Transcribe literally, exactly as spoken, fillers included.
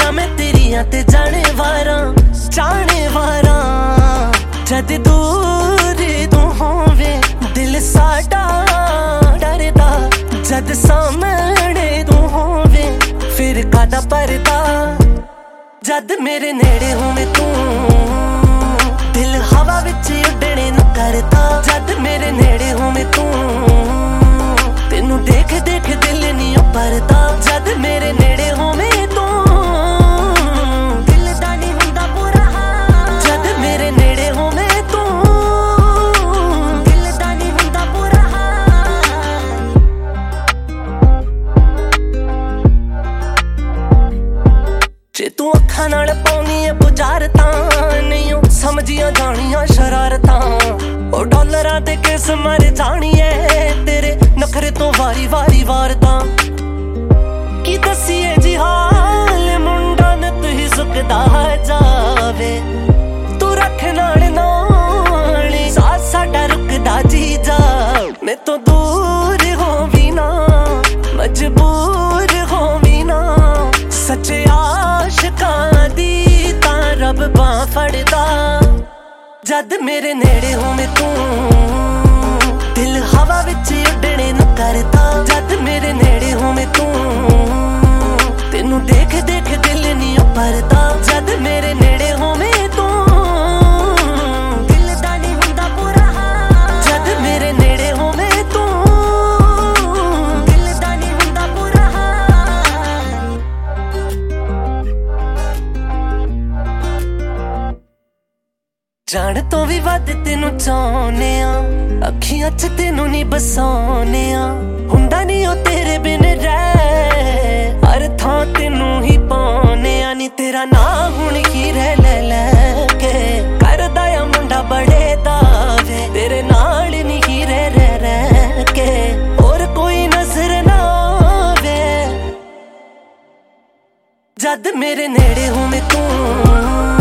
दुनिया में तेरिया ते जाने वारा जाने वारा जद दूर तू होवे दिल साडा डरदा जद सामने तू होवे फिर कादा परदा जद मेरे नेड़े होवे तू दिल हवा विच उड़ने नू करदा जद मेरे नेड़े होवे तू तेनू देख देख दिल नहीं भरदा जद मेरे नेड़े होवे तू दिल दा नहीं हुंदा पूरा जद मेरे नेड़े होवे तू दिल दा नहीं हुंदा पूरा जे तू अखां नाल पाउनी है बुझारतां नहीं समझियां जानियां शरारतां ओ डॉलरां ते किस मर जानी है तेरे नखरे तो वारी वारी वारदा की दसीए जी हाल मुंडा न तू ही सुकदा जावे तू रख नाल नाल साथ साडा रुकदा जी जा मैं तो दूर होवी ना मजबूर होवी ना सच्चे आशिकां दी तां रब बां फड़दा जद मेरे नेड़े होवे तू दिल हवा विच उड़ने नू करदा जद मेरे नेड़े होवे तू तेनू देख देख दिल नहीं भरदा जद मेरे नेड़े होवे तू दिल दा नहीं हुंदा पूरा जद मेरे नेड़े होवे तू दिल दा नहीं हुंदा पूरा जान तो भी वध तेनू चाहुने आ अखियां च तेनू नहीं बसाउने आ हुंदा नहीं ओ तेरे बिन रह हर थां तेनू ही पाउने आ नी तेरा ना हुण की रह ले लेके करदा आ मुंडा बड़े दावे तेरे नाल नहीं ही रह रह रह के और कोई नजर ना आवे जद मेरे नेड़े होवे तू